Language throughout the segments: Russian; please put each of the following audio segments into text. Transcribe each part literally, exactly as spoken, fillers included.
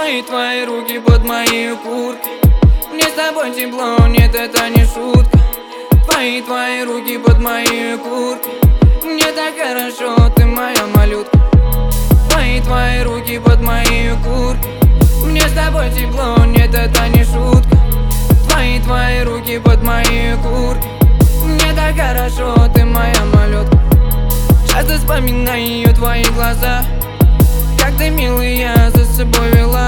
Твои, твои руки под моей курткой. Мне с тобой тепло, нет, это не шутка. Твои, твои руки под моей курткой. Мне так хорошо, ты моя малютка. Твои, твои руки под моей курткой. Мне с тобой тепло, нет, это не шутка. Твои, твои руки под моей курткой. Мне так хорошо, ты моя малютка. Часто вспоминаю твои глаза, как ты, милая, за собой вела.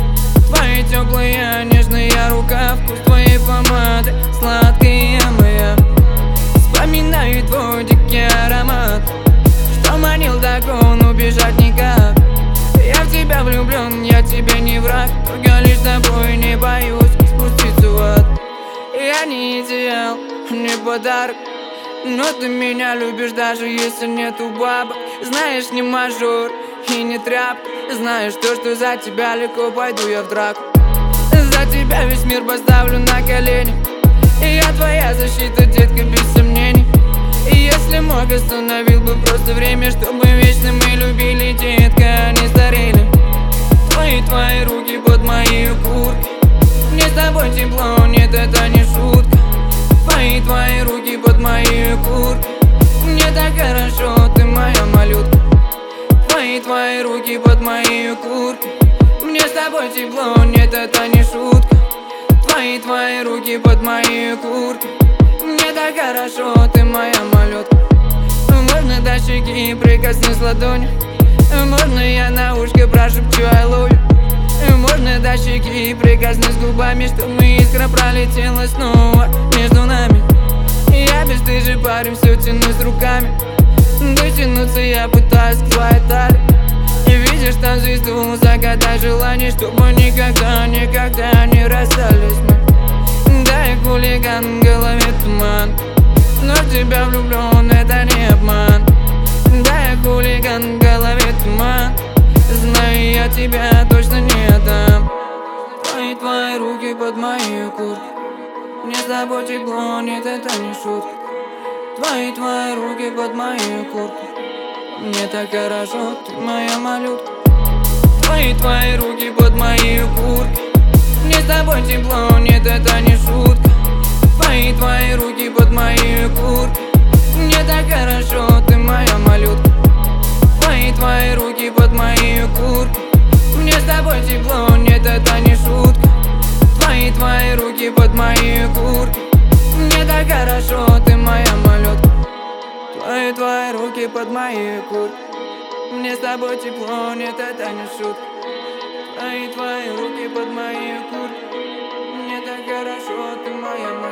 Твои теплые, нежные рука, вкус твоей помады, сладкая моя. Вспоминаю твой дикий аромат, что манил, так он убежать никак. Я в тебя влюблен, я тебе не враг, только лишь с тобой не боюсь спуститься в ад. Я не идеал, не подарок, но ты меня любишь, даже если нету бабок. Знаешь, не мажор и не тряпка. Знаешь то, что за тебя легко пойду я в драку. За тебя весь мир поставлю на колени. И я твоя защита, детка, без сомнений. И если мог, остановил бы просто время, чтобы вечно мы любили, детка, а не старели. Твои, твои руки под моей курткой. Мне с тобой тепло, нет, это не шутка. Твои, твои руки под моей курткой. Мне так хорошо, ты моя малютка. Твои, твои руки под моей курткой. Мне с тобой тепло, нет, это не шутка. Твои, твои руки под моей курткой. Мне так хорошо, ты моя малютка. Можно до щеки прикоснусь ладонью. Можно я на ушко прошепчу I love you. Можно до щеки прикоснусь губами, чтобы искра пролетела снова между нами. Я бесстыжий парень, все тянусь руками. Дотянуться я пытаюсь к твоей талии. И видишь там звезду, загадай желание, чтобы никогда, никогда не расстались мы. Да, я хулиган, в голове туман, но в тебя влюблен, это не обман. Да, я хулиган, в голове туман, знаю, я тебя точно не отдам. Твои, твои руки под моей курткой. Мне с тобой тепло, нет, это не шутка. Твои, твои руки под моей курткой. Мне так хорошо, ты моя малютка. Твои, твои руки под моей курткой. Мне с тобой тепло, нет, это не шутка. Твои, твои руки под моей курткой. Мне так хорошо, ты моя малютка. Твои, твои руки под моей курткой. Мне с тобой тепло, нет, это не шутка. Твои, твои руки под моей курткой. Мне так хорошо, ты моя малютка. Твои, твои руки под моей курткой. Мне с тобой тепло, нет, это не шутка. Твои, твои руки под моей курткой. Мне так хорошо, ты моя малютка.